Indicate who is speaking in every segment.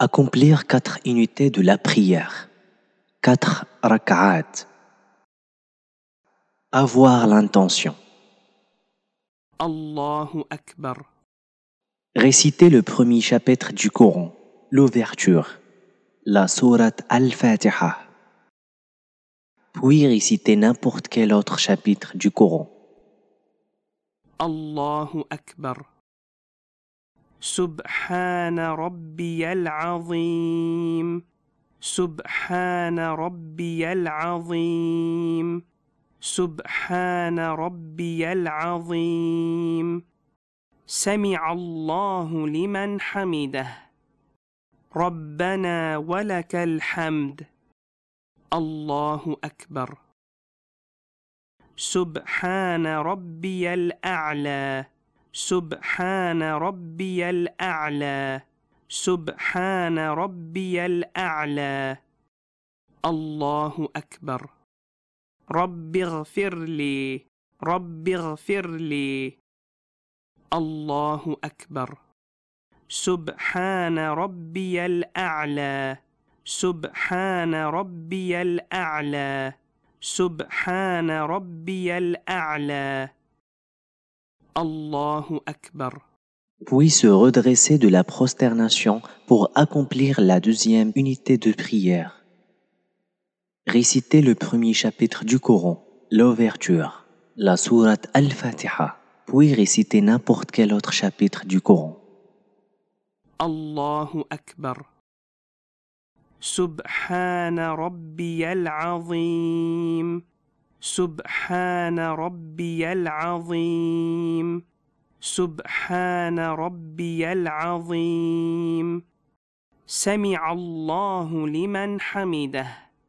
Speaker 1: Accomplir 4 unités de la prière. 4 rak'at. Avoir l'intention.
Speaker 2: Allahu Akbar.
Speaker 1: Réciter le premier chapitre du Coran, l'ouverture, la sourate Al-Fatiha. Puis réciter n'importe quel autre chapitre du Coran.
Speaker 2: Allahu Akbar. Subhana Rabbiyal Azim. Subhana Rabbiyal Azim. Subhana Rabbiyal Azim. سمع الله لمن حمده ربنا ولك الحمد الله أكبر سبحان ربي الأعلى سبحان ربي الأعلى سبحان ربي الأعلى الله أكبر رب اغفر لي رب اغفر لي الله أكبر سبحان ربي الأعلى سبحان ربي الأعلى سبحان ربي الأعلى الله أكبر.
Speaker 1: Puis se redresser de la prosternation pour accomplir la deuxième unité de prière. Réciter le premier chapitre du Coran, l'ouverture, la sourate Al-Fatiha. Puis réciter n'importe quel autre chapitre du Coran.
Speaker 2: Allahu Akbar. Subhana Rabbiyal Azim. Subhana Rabbiyal Azim. Subhana Rabbiyal Azim. سمع الله لمن حمده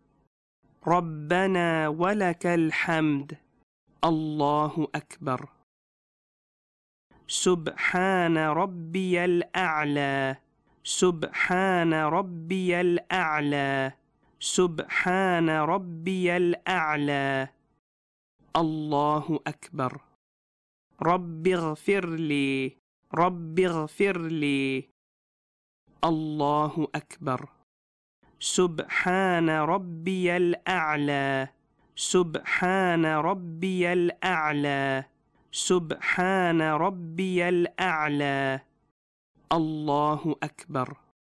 Speaker 2: ربنا ولك الحمد الله أكبر سبحان ربي الأعلى سبحان ربي الأعلى سبحان ربي الأعلى الله أكبر رب اغفر لي رب اغفر لي الله أكبر سبحان ربي الأعلى سبحان ربي الأعلى سبحان ربي الأعلى الله أكبر.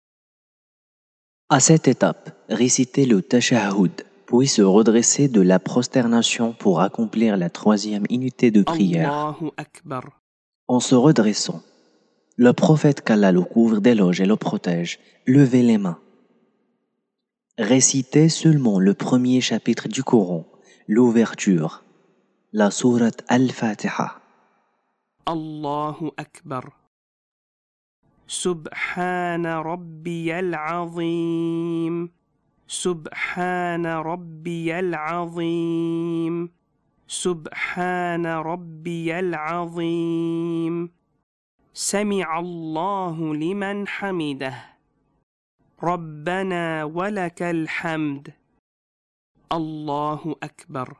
Speaker 1: À cette étape, réciter le tashahhud, puis se redresser de la prosternation pour accomplir la troisième unité de prière.
Speaker 2: Allahu Akbar.
Speaker 1: En se redressant, le prophète qu'Allah le couvre d'éloges et le protège, levez les mains. Récitez seulement le premier chapitre du Coran, l'ouverture, la sourate Al-Fatiha.
Speaker 2: Allahu Akbar. Subhana Rabbiyal Azim. Subhana Rabbiyal Azim. Subhana Rabbiyal Azim. سمع الله لمن حمده ربنا ولك الحمد الله أكبر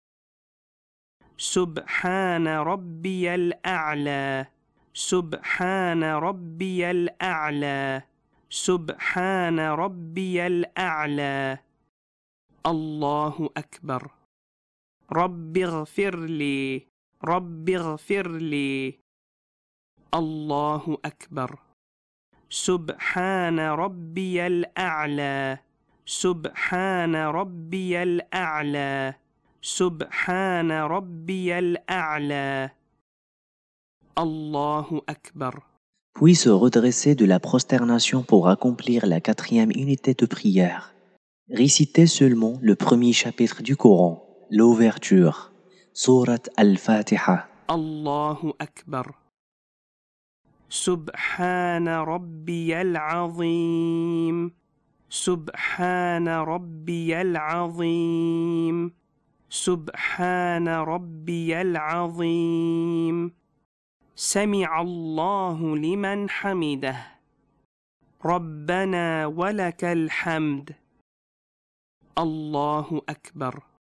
Speaker 2: سبحان ربي الأعلى سبحان ربي الأعلى سبحان ربي الأعلى الله أكبر رب اغفر لي رب اغفر لي الله أكبر سبحان ربي الأعلى سبحان ربي الأعلى سبحان ربي الأعلى الله أكبر.
Speaker 1: Puis se redresser de la prosternation pour accomplir la quatrième unité de prière. Réciter seulement le premier chapitre du Coran, l'ouverture, sourate Al-Fatiha.
Speaker 2: Allahu Akbar. سبحان ربي العظيم سبحان ربي العظيم سبحان ربي العظيم سمع الله لمن حمده ربنا ولك الحمد الله أكبر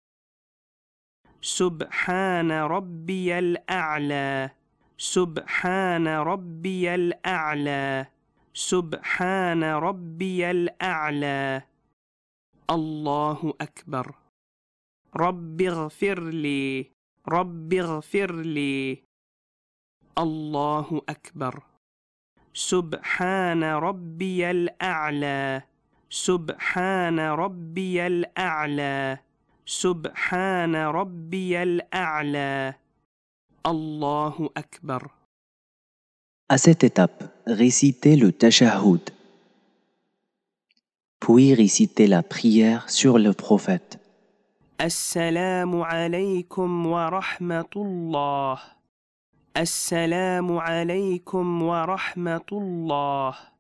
Speaker 2: سبحان ربي الأعلى سبحان ربي الأعلى سبحان ربي الأعلى الله أكبر رب اغفر لي رب اغفر لي الله أكبر سبحان ربي الأعلى سبحان ربي الأعلى سبحان ربي الأعلى الله أكبر.
Speaker 1: À cette étape, récitez le tashahhud, puis récitez la prière sur le prophète.
Speaker 2: السلام عليكم ورحمة الله السلام عليكم ورحمة الله